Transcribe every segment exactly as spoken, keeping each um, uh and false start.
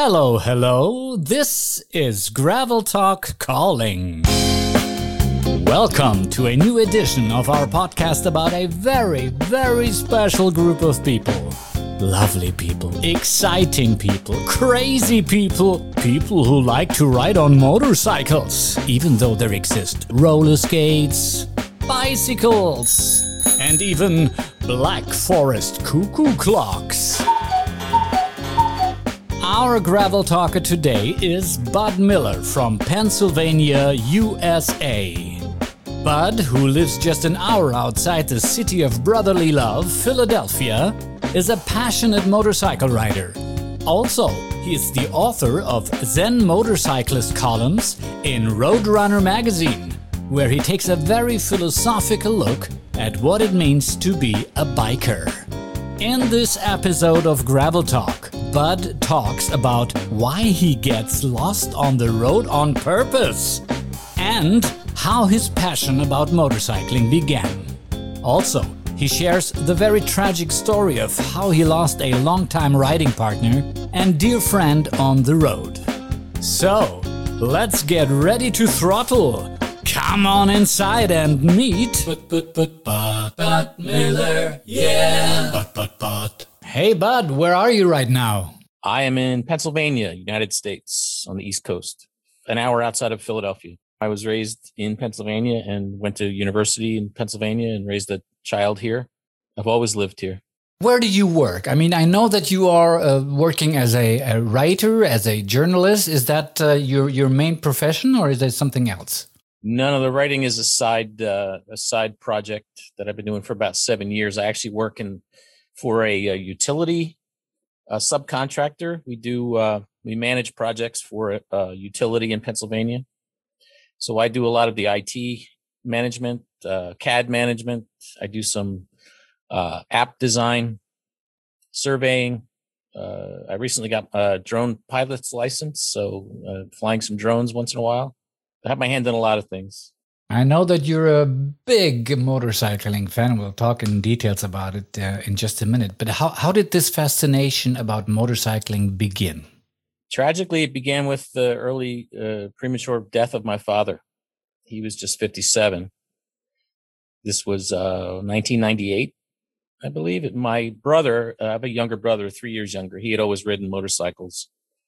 Hello, hello. This is Gravel Talk calling. Welcome to a new edition of our podcast about a very, very special group of people. Lovely people, exciting people, crazy people, people who like to ride on motorcycles, even though there exist roller skates, bicycles, and even Black Forest cuckoo clocks. Our gravel talker today is Bud Miller from Pennsylvania, U S A. Bud, who lives just an hour outside the city of brotherly love, Philadelphia, is a passionate motorcycle rider. Also, he is the author of Zen Motorcyclist columns in Roadrunner magazine, where he takes a very philosophical look at what it means to be a biker. In this episode of Gravel Talk, Bud talks about why he gets lost on the road on purpose and how his passion about motorcycling began. Also, he shares the very tragic story of how he lost a longtime riding partner and dear friend on the road. So, let's get ready to throttle. Come on inside and meet Bud, Bud, Bud, Bud, Bud Miller, yeah. Bud, Bud, Bud. Hey, Bud, where are you right now? I am in Pennsylvania, United States, on the East Coast, an hour outside of Philadelphia. I was raised in Pennsylvania and went to university in Pennsylvania and raised a child here. I've always lived here. Where do you work? I mean, I know that you are uh, working as a, a writer, as a journalist. Is that uh, your your main profession, or is there something else? None of the writing is a side uh, a side project that I've been doing for about seven years. I actually work in for a, a utility a subcontractor. We do uh, we manage projects for a, a utility in Pennsylvania. So I do a lot of the I T management, uh, C A D management. I do some uh, app design, surveying. Uh, I recently got a drone pilot's license, so uh, flying some drones once in a while. I have my hand in a lot of things. I know that you're a big motorcycling fan. We'll talk in details about it uh, in just a minute. But how, how did this fascination about motorcycling begin? Tragically, it began with the early uh, premature death of my father. He was just fifty-seven. This was uh, nineteen ninety-eight, I believe. My brother, uh, I have a younger brother, three years younger. He had always ridden motorcycles.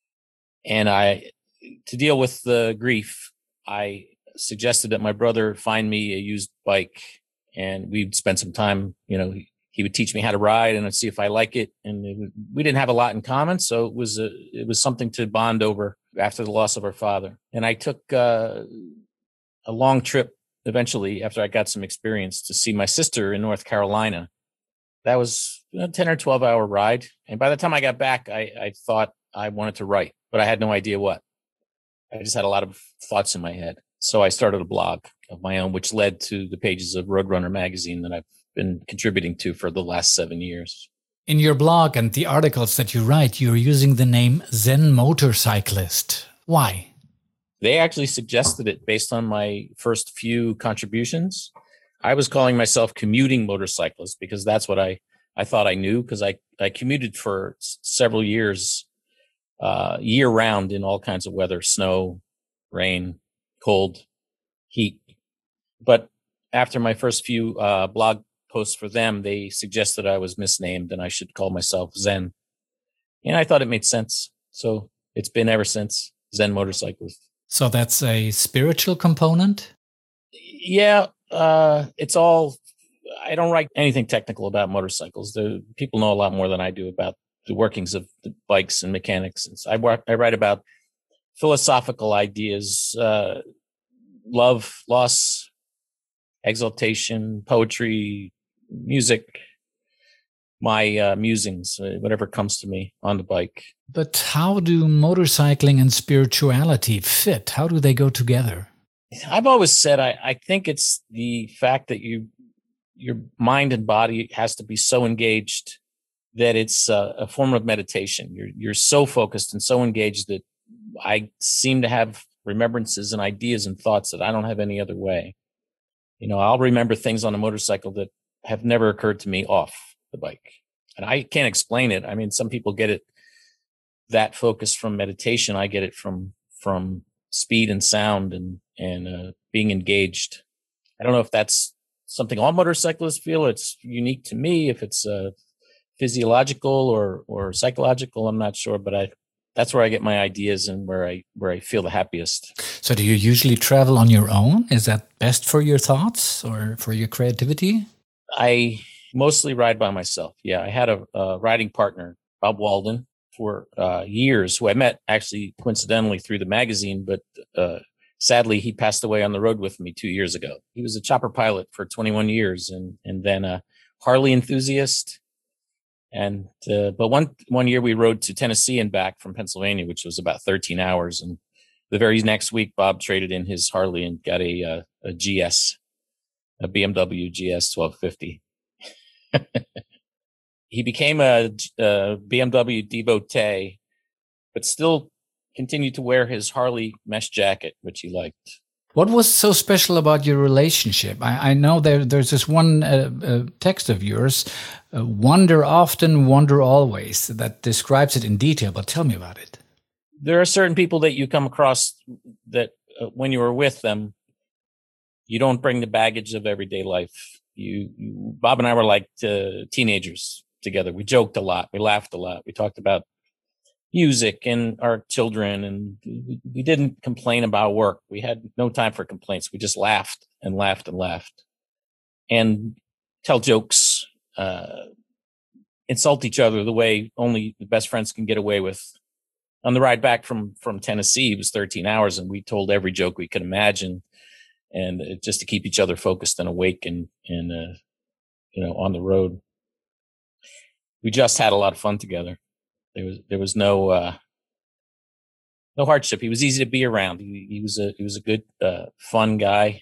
And I, to deal with the grief, I suggested that my brother find me a used bike and we'd spend some time, you know, he, he would teach me how to ride and I'd see if I like it. And it would, we didn't have a lot in common. So it was a, it was something to bond over after the loss of our father. And I took uh, a long trip eventually after I got some experience to see my sister in North Carolina. That was a ten or twelve hour ride. And by the time I got back, I, I thought I wanted to write, but I had no idea what. I just had a lot of thoughts in my head. So I started a blog of my own, which led to the pages of Roadrunner magazine that I've been contributing to for the last seven years. In your blog and the articles that you write, you're using the name Zen Motorcyclist. Why? They actually suggested it based on my first few contributions. I was calling myself commuting motorcyclist because that's what I, I thought I knew, because I, I commuted for s- several years, uh, year round in all kinds of weather, snow, rain, cold, heat. But after my first few uh, blog posts for them, they suggested I was misnamed and I should call myself Zen. And I thought it made sense. So it's been ever since, Zen Motorcyclist. So that's a spiritual component? Yeah, uh, it's all, I don't write anything technical about motorcycles. The people know a lot more than I do about the workings of the bikes and mechanics. And so I, work, I write about philosophical ideas, uh, love, loss, exaltation, poetry, music, my uh, musings, uh, whatever comes to me on the bike. But how do motorcycling and spirituality fit? How do they go together? I've always said I, I think it's the fact that you your mind and body has to be so engaged that it's a, a form of meditation. You're you're so focused and so engaged that I seem to have remembrances and ideas and thoughts that I don't have any other way. You know, I'll remember things on a motorcycle that have never occurred to me off the bike. And I can't explain it. I mean, some people get it that focus from meditation. I get it from from speed and sound and and uh, being engaged. I don't know if that's something all motorcyclists feel. It's unique to me. If it's uh, physiological or or psychological, I'm not sure. But I that's where I get my ideas and where I where I feel the happiest. So do you usually travel on your own? Is that best for your thoughts or for your creativity? I mostly ride by myself. Yeah, I had a, a riding partner, Bob Walden, for uh, years, who I met actually coincidentally through the magazine, but uh, sadly he passed away on the road with me two years ago. He was a chopper pilot for twenty-one years, and and then a Harley enthusiast. And uh, but one one year we rode to Tennessee and back from Pennsylvania, which was about thirteen hours. And the very next week, Bob traded in his Harley and got a uh, a G S, a B M W G S twelve fifty. He became a, a B M W devotee, but still continued to wear his Harley mesh jacket, which he liked. What was so special about your relationship? I, I know there, there's this one uh, uh, text of yours, uh, wonder often, wonder always, that describes it in detail, but tell me about it. There are certain people that you come across that uh, when you are with them, you don't bring the baggage of everyday life. You, you Bob and I were like uh, teenagers together. We joked a lot. We laughed a lot. We talked about music and our children, and we, we didn't complain about work. We had no time for complaints. We just laughed and laughed and laughed and tell jokes, uh, insult each other the way only the best friends can get away with. On the ride back from, from Tennessee, it was thirteen hours, and we told every joke we could imagine, and uh, just to keep each other focused and awake and, and, uh, you know, on the road. We just had a lot of fun together. There was there was no uh, no hardship. He was easy to be around. He, he was a he was a good, uh, fun guy.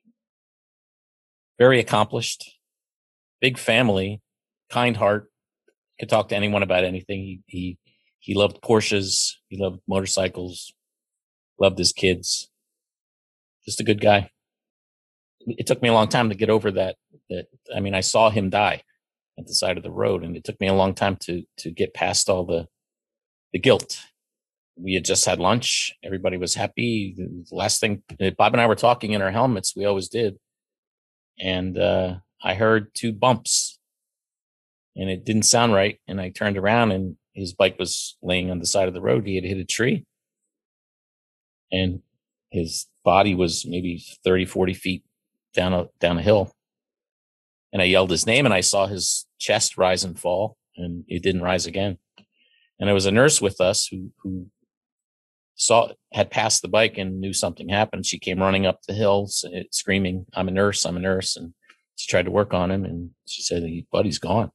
Very accomplished, big family, kind heart. Could talk to anyone about anything. He he he loved Porsches. He loved motorcycles. Loved his kids. Just a good guy. It took me a long time to get over that. That I mean, I saw him die at the side of the road, and it took me a long time to to get past all the the guilt. We had just had lunch. Everybody was happy. The last thing, Bob and I were talking in our helmets. We always did. And uh, I heard two bumps, and it didn't sound right. And I turned around, and his bike was laying on the side of the road. He had hit a tree, and his body was maybe thirty, forty feet down a, down a hill. And I yelled his name, and I saw his chest rise and fall, and it didn't rise again. And there was a nurse with us who, who saw, had passed the bike and knew something happened. She came running up the hill screaming, "I'm a nurse, I'm a nurse." And she tried to work on him, and she said, "Buddy's gone."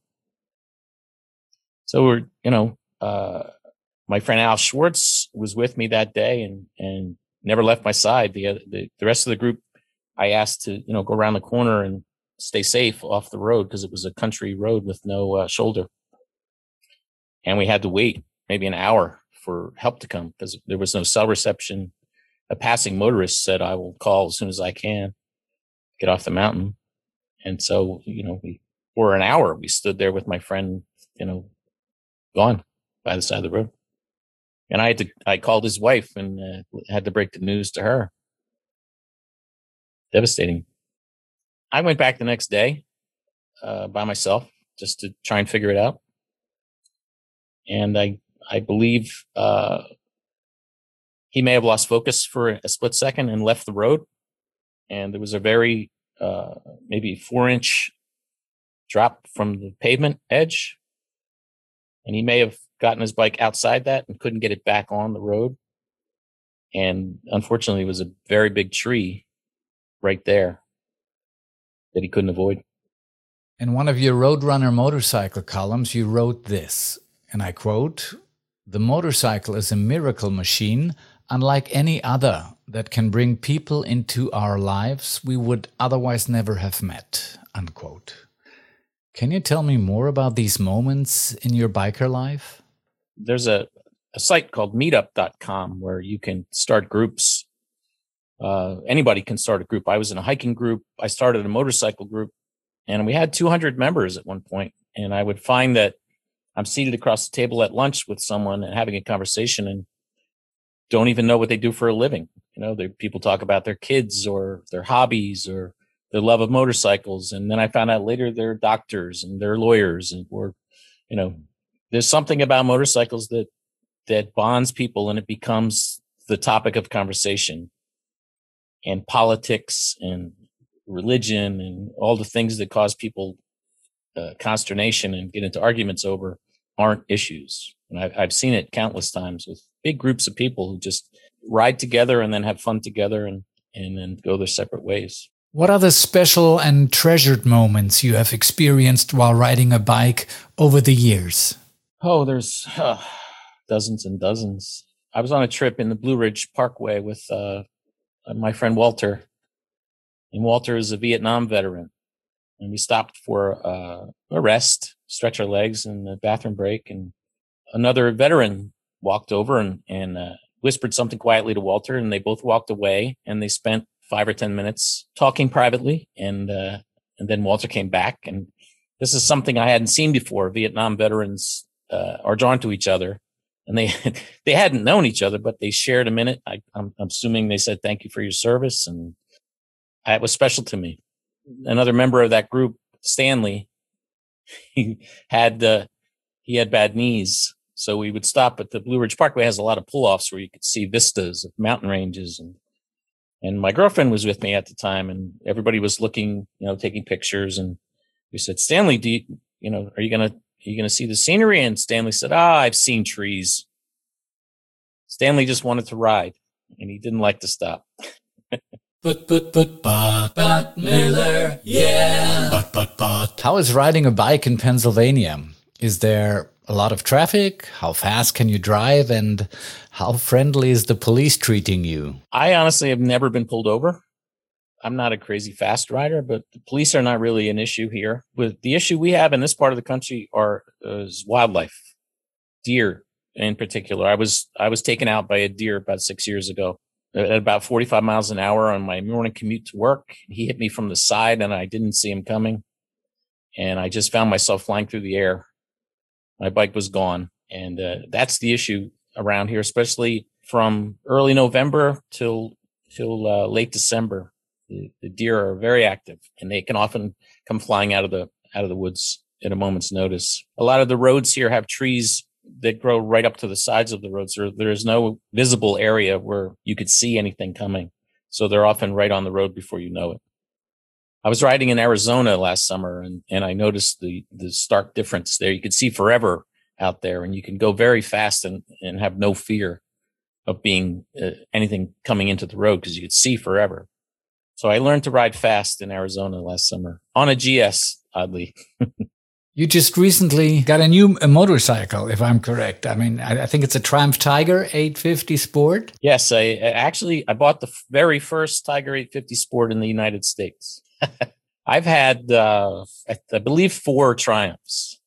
So we're, you know, uh, my friend Al Schwartz was with me that day and, and never left my side. The, the, the rest of the group, I asked to, you know, go around the corner and stay safe off the road, because it was a country road with no uh, shoulder. And we had to wait maybe an hour for help to come, because there was no cell reception. A passing motorist said, "I will call as soon as I can get off the mountain." And so, you know, we, for an hour, we stood there with my friend, you know, gone by the side of the road. And I had to, I called his wife and uh, had to break the news to her. Devastating. I went back the next day uh, by myself just to try and figure it out. And I, I believe uh, he may have lost focus for a split second and left the road. And there was a very, uh, maybe four inch drop from the pavement edge. And he may have gotten his bike outside that and couldn't get it back on the road. And unfortunately, it was a very big tree right there that he couldn't avoid. In one of your Roadrunner motorcycle columns, you wrote this, and I quote, "The motorcycle is a miracle machine, unlike any other, that can bring people into our lives we would otherwise never have met," unquote. Can you tell me more about these moments in your biker life? There's a, a site called meetup dot com where you can start groups. Uh, anybody can start a group. I was in a hiking group. I started a motorcycle group, and we had two hundred members at one point. And I would find that I'm seated across the table at lunch with someone and having a conversation and don't even know what they do for a living. You know, people talk about their kids or their hobbies or their love of motorcycles. And then I found out later they're doctors and they're lawyers, and or, you know, there's something about motorcycles that, that bonds people, and it becomes the topic of conversation. And politics and religion and all the things that cause people uh, consternation and get into arguments over aren't issues. And I, I've seen it countless times with big groups of people who just ride together and then have fun together and, and then go their separate ways. What are the special and treasured moments you have experienced while riding a bike over the years? Oh, there's uh, dozens and dozens. I was on a trip in the Blue Ridge Parkway with uh, my friend Walter. And Walter is a Vietnam veteran. And we stopped for uh, a rest, stretch our legs in the bathroom break. And another veteran walked over and, and uh, whispered something quietly to Walter. And they both walked away, and they spent five or ten minutes talking privately. And, uh, and then Walter came back. And this is something I hadn't seen before. Vietnam veterans uh, are drawn to each other. And they they hadn't known each other, but they shared a minute. I, I'm, I'm assuming they said, "Thank you for your service." And it was special to me. Another member of that group, Stanley, he had uh, he had bad knees. So we would stop at the Blue Ridge Parkway. It has a lot of pull-offs where you could see vistas of mountain ranges. And and my girlfriend was with me at the time, and everybody was looking, you know, taking pictures. And we said, "Stanley, do you, you know, are you going to, Are you going to see the scenery?" And Stanley said, "Ah, I've seen trees." Stanley just wanted to ride, and he didn't like to stop. But, but, but, but, but, Miller, yeah. But, but, but. How is riding a bike in Pennsylvania? Is there a lot of traffic? How fast can you drive? And how friendly is the police treating you? I honestly have never been pulled over. I'm not a crazy fast rider, but the police are not really an issue here. With the issue we have in this part of the country are uh, is wildlife, deer in particular. I was I was taken out by a deer about six years ago at about forty-five miles an hour on my morning commute to work. He hit me from the side, and I didn't see him coming, and I just found myself flying through the air. My bike was gone, and uh, that's the issue around here, especially from early November till till uh, late December. The, the deer are very active, and they can often come flying out of the out of the woods at a moment's notice. A lot of the roads here have trees that grow right up to the sides of the roads. There, there is no visible area where you could see anything coming, so they're often right on the road before you know it. I was riding in Arizona last summer, and, and I noticed the the stark difference there. You could see forever out there, and you can go very fast and, and have no fear of being uh, anything coming into the road because you could see forever. So I learned to ride fast in Arizona last summer on a G S, oddly. You just recently got a new a motorcycle, if I'm correct. I mean, I, I think it's a Triumph Tiger eight fifty Sport. Yes, I, I actually, I bought the f- very first Tiger eight fifty Sport in the United States. I've had, uh, I, I believe, four Triumphs.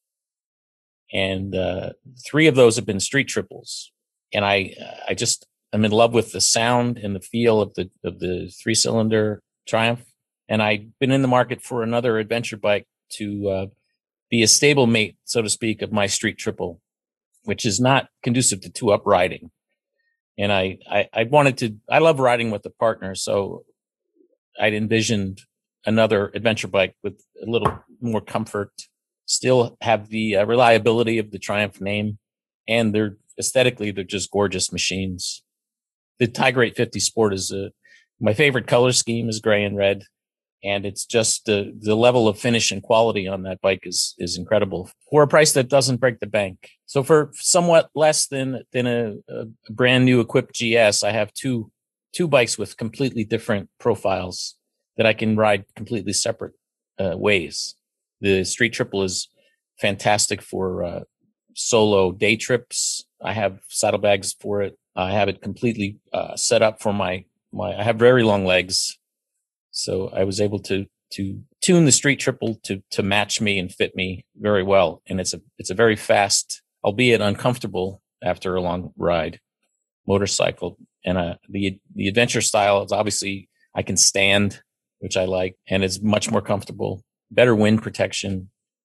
And uh, three of those have been street triples. And I, I just... I'm in love with the sound and the feel of the of the three cylinder Triumph, and I've been in the market for another adventure bike to uh, be a stable mate, so to speak, of my street triple, which is not conducive to two up riding. And I, I I wanted to. I love riding with a partner, so I'd envisioned another adventure bike with a little more comfort, still have the uh, reliability of the Triumph name, and they're aesthetically they're just gorgeous machines. The Tiger eight fifty Sport is a, my favorite color scheme is gray and red. And it's just the, the level of finish and quality on that bike is, is incredible for a price that doesn't break the bank. So for somewhat less than, than a, a brand new equipped G S, I have two, two bikes with completely different profiles that I can ride completely separate uh, ways. The Street Triple is fantastic for uh, solo day trips. I have saddlebags for it. I have it completely uh, set up for my, my, I have very long legs. So I was able to, to tune the Street Triple to, to match me and fit me very well. And it's a, it's a very fast, albeit uncomfortable after a long ride, motorcycle. And uh, the, the adventure style is obviously I can stand, which I like, and it's much more comfortable, better wind protection.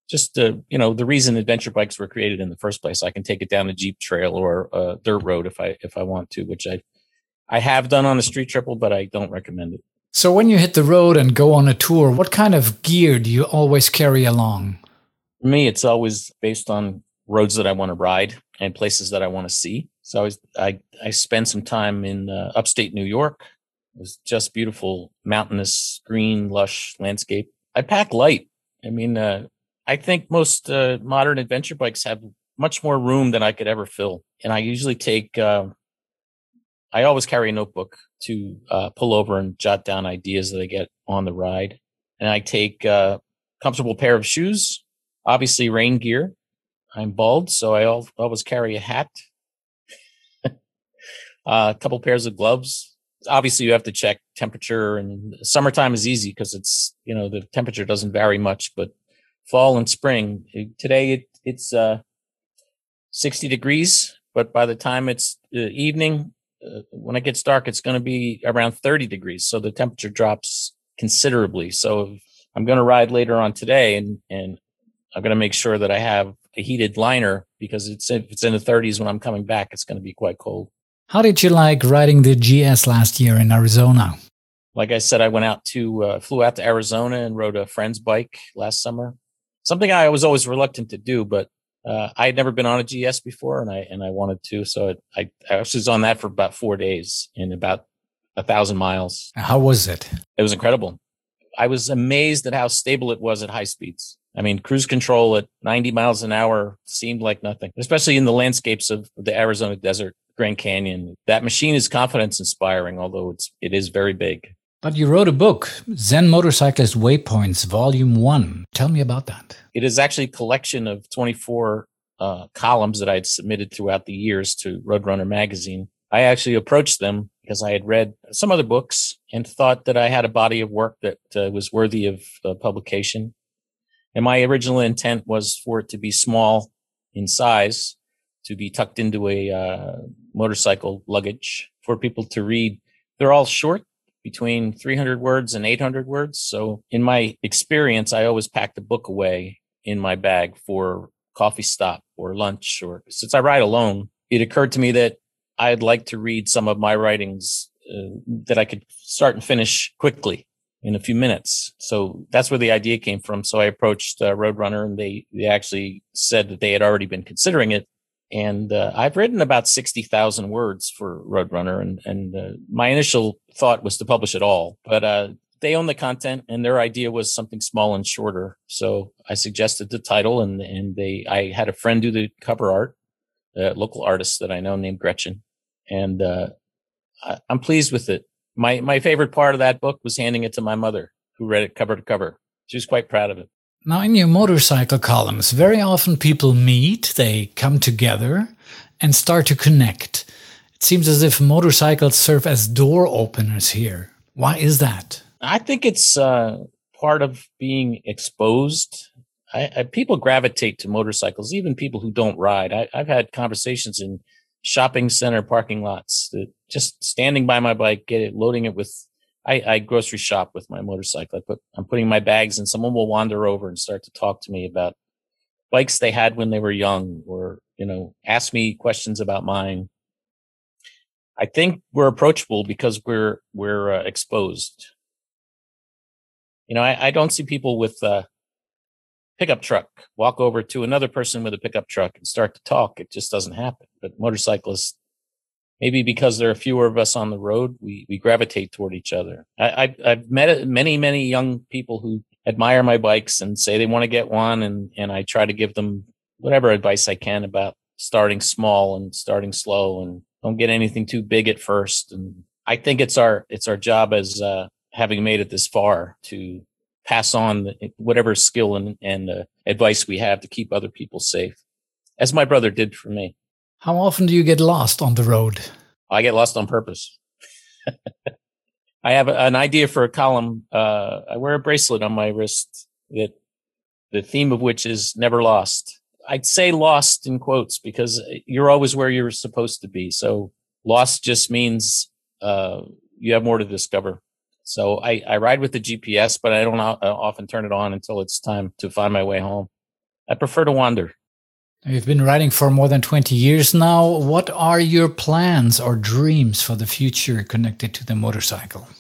just the, you know, the reason adventure bikes were created in the first place. I can take it down a Jeep trail or a dirt road if I if I want to, which I I have done on a street triple, but I don't recommend it. So when you hit the road and go on a tour, what kind of gear do you always carry along? For me, it's always based on roads that I want to ride and places that I want to see. So I was, I, I spent some time in uh, upstate New York. It was just beautiful, mountainous, green, lush landscape. I pack light. I mean, uh, I think most uh, modern adventure bikes have much more room than I could ever fill. And I usually take, uh, I always carry a notebook to uh, pull over and jot down ideas that I get on the ride. And I take a comfortable pair of shoes, obviously rain gear. I'm bald, so I always carry a hat, uh, a couple pairs of gloves. Obviously, you have to check temperature, and summertime is easy because it's, you know, the temperature doesn't vary much, but fall and spring, today it, it's uh, sixty degrees, but by the time it's uh, evening, uh, when it gets dark, it's going to be around thirty degrees. So the temperature drops considerably. So I'm going to ride later on today, and, and I'm going to make sure that I have a heated liner, because it's, if it's in the thirties when I'm coming back, it's going to be quite cold. How did you like riding the G S last year in Arizona? Like I said, I went out to, uh, flew out to Arizona and rode a friend's bike last summer. Something I was always reluctant to do, but uh, I had never been on a G S before, and I and I wanted to. So it, I, I was on that for about four days in about a thousand miles. How was it? It was incredible. I was amazed at how stable it was at high speeds. I mean, cruise control at ninety miles an hour seemed like nothing, especially in the landscapes of the Arizona desert, Grand Canyon. That machine is confidence inspiring, although it's it is very big. But you wrote a book, Zen Motorcyclist Waypoints, Volume one. Tell me about that. It is actually a collection of twenty-four uh, columns that I had submitted throughout the years to Roadrunner magazine. I actually approached them because I had read some other books and thought that I had a body of work that uh, was worthy of uh, publication. And my original intent was for it to be small in size, to be tucked into a uh, motorcycle luggage for people to read. They're all short, between three hundred words and eight hundred words. So in my experience, I always packed a book away in my bag for coffee stop or lunch. Or since I ride alone, it occurred to me that I'd like to read some of my writings uh, that I could start and finish quickly in a few minutes. So that's where the idea came from. So I approached uh, Roadrunner, and they, they actually said that they had already been considering it. And uh, I've written about sixty thousand words for Roadrunner, and, and uh, my initial thought was to publish it all. But uh, they own the content, and their idea was something small and shorter. So I suggested the title, and, and they I had a friend do the cover art, a local artist that I know named Gretchen. And uh, I, I'm pleased with it. My my favorite part of that book was handing it to my mother, who read it cover to cover. She was quite proud of it. Now, in your motorcycle columns, very often people meet, they come together and start to connect. It seems as if motorcycles serve as door openers here. Why is that? I think it's uh, part of being exposed. I, I, people gravitate to motorcycles, even people who don't ride. I, I've had conversations in shopping center parking lots that just standing by my bike, get it, loading it with I, I grocery shop with my motorcycle. I put, I'm putting my bags, and someone will wander over and start to talk to me about bikes they had when they were young, or, you know, ask me questions about mine. I think we're approachable because we're, we're uh, exposed. You know, I, I don't see people with a pickup truck walk over to another person with a pickup truck and start to talk. It just doesn't happen. But motorcyclists, maybe because there are fewer of us on the road, we, we gravitate toward each other. I, I've, I've met many, many young people who admire my bikes and say they want to get one. And, and I try to give them whatever advice I can about starting small and starting slow, and don't get anything too big at first. And I think it's our, it's our job as uh, having made it this far to pass on the, whatever skill and, and uh, advice we have to keep other people safe, as my brother did for me. How often do you get lost on the road? I get lost on purpose. I have an idea for a column. Uh, I wear a bracelet on my wrist that the theme of which is never lost. I'd say lost in quotes because you're always where you're supposed to be. So lost just means uh, you have more to discover. So I, I ride with the G P S, but I don't often turn it on until it's time to find my way home. I prefer to wander. You've been riding for more than twenty years now. What are your plans or dreams for the future connected to the motorcycle?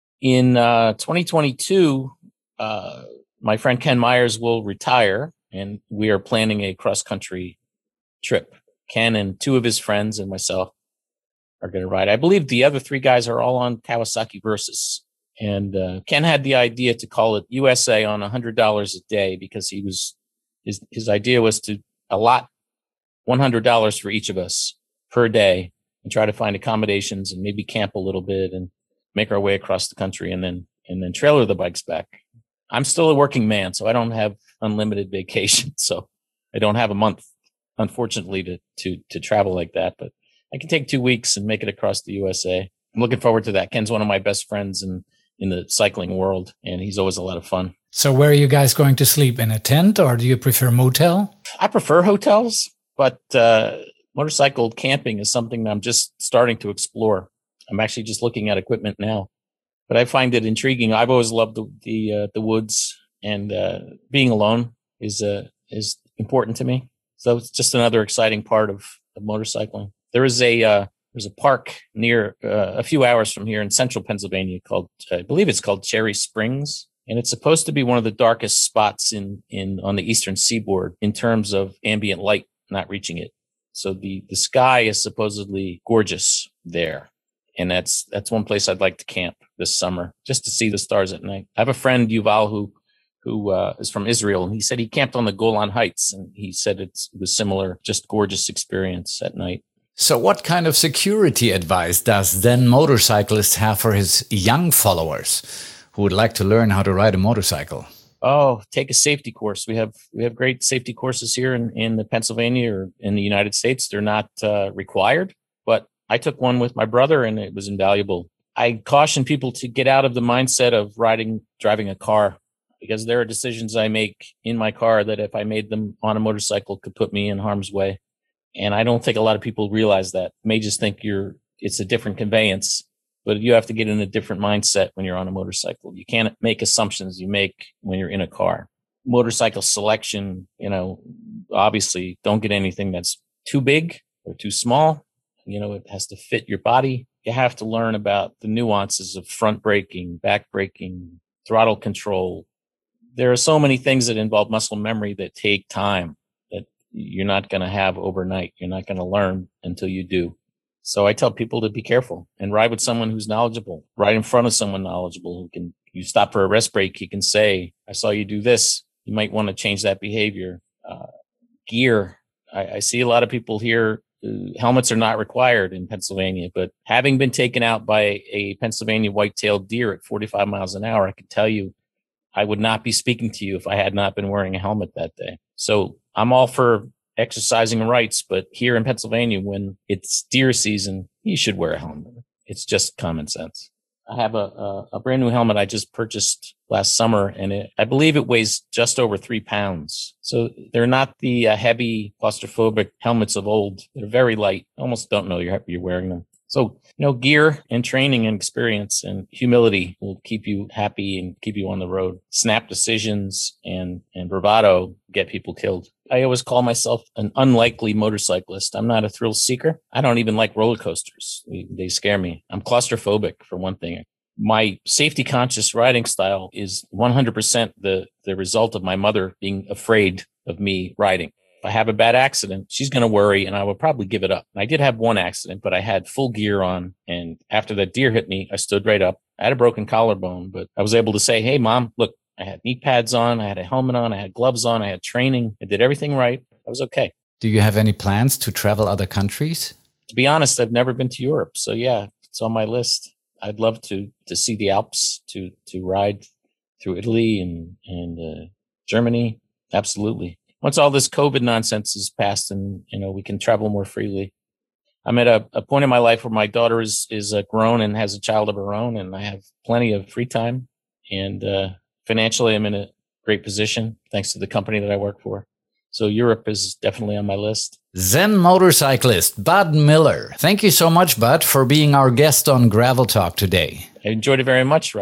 In uh, twenty twenty-two, uh, my friend Ken Myers will retire, and we are planning a cross-country trip. Ken and two of his friends and myself are going to ride. I believe the other three guys are all on Kawasaki Versys. And uh, Ken had the idea to call it U S A on one hundred dollars a day because he was his his idea was to allot one hundred dollars for each of us per day and try to find accommodations and maybe camp a little bit and make our way across the country and then and then trailer the bikes back. I'm still a working man, so I don't have unlimited vacation. So I don't have a month, unfortunately, to to to travel like that. But I can take two weeks and make it across the U S A. I'm looking forward to that. Ken's one of my best friends and in the cycling world, and he's always a lot of fun. So where are you guys going to sleep? In a tent, or do you prefer motel? I prefer hotels, but uh, motorcycle camping is something that I'm just starting to explore. I'm actually just looking at equipment now, but I find it intriguing. I've always loved the the, uh, the woods, and uh, being alone is uh, is important to me. So it's just another exciting part of, of motorcycling. There is a uh, There's a park near uh, a few hours from here in central Pennsylvania called, I believe it's called Cherry Springs. And it's supposed to be one of the darkest spots in, in on the eastern seaboard in terms of ambient light not reaching it. So the, the sky is supposedly gorgeous there. And that's that's one place I'd like to camp this summer, just to see the stars at night. I have a friend, Yuval, who who uh, is from Israel, and he said he camped on the Golan Heights, and he said it's, it was similar, just gorgeous experience at night. So what kind of security advice does Zen Motorcyclist have for his young followers who would like to learn how to ride a motorcycle? Oh, take a safety course. We have we have great safety courses here in, in the Pennsylvania or in the United States. They're not uh, required, but I took one with my brother and it was invaluable. I caution people to get out of the mindset of riding, driving a car, because there are decisions I make in my car that if I made them on a motorcycle could put me in harm's way. And I don't think a lot of people realize that. May just think you're, it's a different conveyance, but you have to get in a different mindset when you're on a motorcycle. You can't make assumptions you make when you're in a car. Motorcycle selection, you know, obviously don't get anything that's too big or too small. You know, it has to fit your body. You have to learn about the nuances of front braking, back braking, throttle control. There are so many things that involve muscle memory that take time that you're not going to have overnight. You're not going to learn until you do. So I tell people to be careful and ride with someone who's knowledgeable, ride in front of someone knowledgeable who can, you stop for a rest break, he can say, I saw you do this. You might want to change that behavior. Uh, gear. I, I see a lot of people here. Uh, helmets are not required in Pennsylvania, but having been taken out by a Pennsylvania white-tailed deer at forty-five miles an hour, I can tell you I would not be speaking to you if I had not been wearing a helmet that day. So I'm all for exercising rights, but here in Pennsylvania, when it's deer season, you should wear a helmet. It's just common sense. I have a, a, a brand new helmet I just purchased last summer, and it, I believe it weighs just over three pounds. So they're not the uh, heavy claustrophobic helmets of old. They're very light. Almost don't know you're, you're wearing them. So, you know, gear and training and experience and humility will keep you happy and keep you on the road. Snap decisions and, and bravado get people killed. I always call myself an unlikely motorcyclist. I'm not a thrill seeker. I don't even like roller coasters. They, they scare me. I'm claustrophobic, for one thing. My safety conscious riding style is one hundred percent the, the result of my mother being afraid of me riding. If I have a bad accident, she's going to worry and I will probably give it up. I did have one accident, but I had full gear on. And after that deer hit me, I stood right up. I had a broken collarbone, but I was able to say, hey, Mom, look, I had knee pads on. I had a helmet on. I had gloves on. I had training. I did everything right. I was okay. Do you have any plans to travel other countries? To be honest, I've never been to Europe. So yeah, it's on my list. I'd love to, to see the Alps, to, to ride through Italy and, and, uh, Germany. Absolutely. Once all this COVID nonsense is passed and, you know, we can travel more freely. I'm at a, a point in my life where my daughter is, is uh, grown and has a child of her own, and I have plenty of free time. And, uh, financially, I'm in a great position thanks to the company that I work for. So Europe is definitely on my list. Zen motorcyclist Bud Miller. Thank you so much, Bud, for being our guest on Gravel Talk today. I enjoyed it very much, Ralph. It was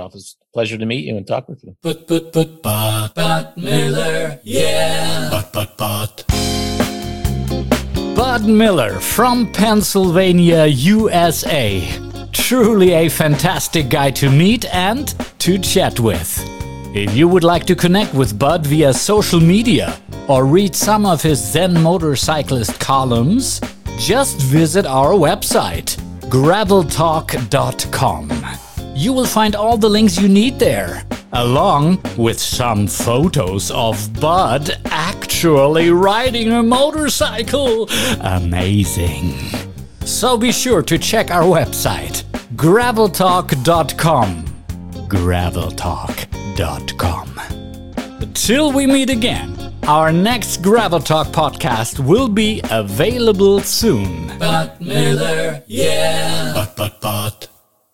pleasure to meet you and talk with you. But, but, but, but, Bud Miller, yeah. But, but, but. Bud Miller from Pennsylvania, U S A. Truly a fantastic guy to meet and to chat with. If you would like to connect with Bud via social media or read some of his Zen Motorcyclist columns, just visit our website, gravel talk dot com. You will find all the links you need there, along with some photos of Bud actually riding a motorcycle. Amazing. So be sure to check our website, gravel talk dot com. gravel talk dot com. Till we meet again, our next Gravel Talk podcast will be available soon. Bud Miller, yeah. But, but, but.